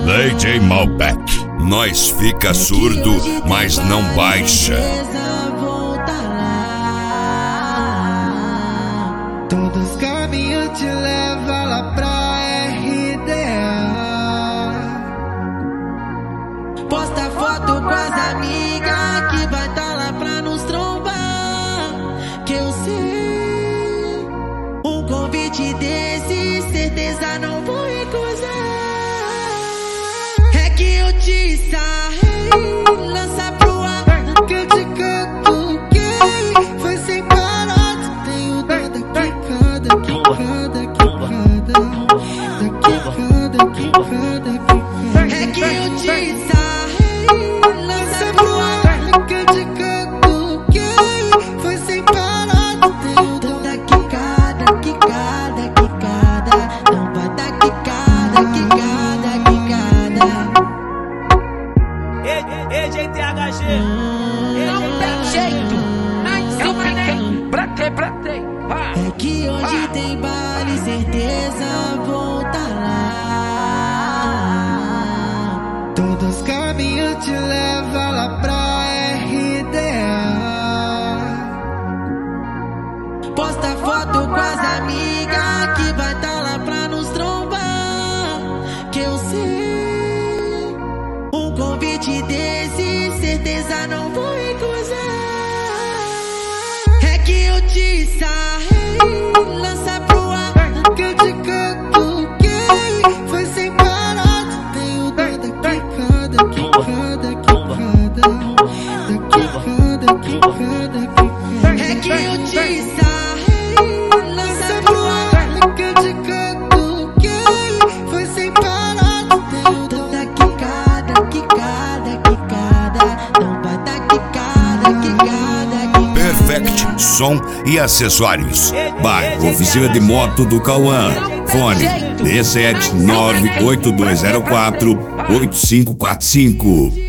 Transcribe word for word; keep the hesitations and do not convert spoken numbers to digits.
D J Malbec. Nós fica surdo, mas não baixa. Todos os caminhos te levam lá pra R D A. Posta foto com as amigas que vai tá lá pra nos trombar. Que eu sei, um convite desse, certeza não vou recusar. É que eu te sarrei, lança pro ar, que eu te canto gay. Foi sem parar, tenho dó da quicada, quicada, quicada, da quicada, quicada, quicada. é que eu te sarrei, lança pro ar, que eu te canto gay. Foi sem parar, tenho dó da quicada, quicada, quicada. Não vai dar quicada, quicada, quicada. E J T H G. Não tem jeito, aí Eu fiquei, bratei, bratei. é que hoje tem baile, certeza vou tá lá. Todos os caminhos te levam lá pra R D A. Posta foto com as amigas que vai tá lá pra nos trombar. Que eu sei, um convite desse, certeza não vou recusar. É que eu te sarrei, lança pro ar, Que eu te canto gay. Foi sem parar, tenho dó da quicada, quicada, quicada, da quicada, quicada, quicada. é que eu te sarrei, lança pro ar. Que eu te canto gay. Foi sem parar, tenho dó Da quicada, quicada, quicada. Não vai dar quicada, quicada, quicada. Perfect Som e Acessórios. Bairro Oficina de Moto do Cauã. Fone D sete nove oito dois zero quatro oito cinco quatro cinco.